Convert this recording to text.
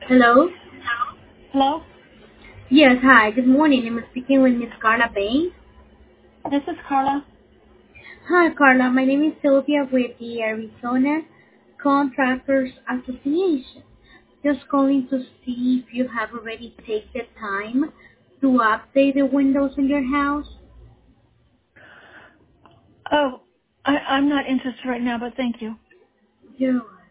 Hello? Hello? Yes, hi. Good morning. I'm speaking with Miss Carla Bain. This is Carla. Hi, Carla. My name is Sylvia with the Arizona Contractors Association. Just calling to see if you have already taken the time to update the windows in your house. Oh, I'm not interested right now, but thank you. You're welcome.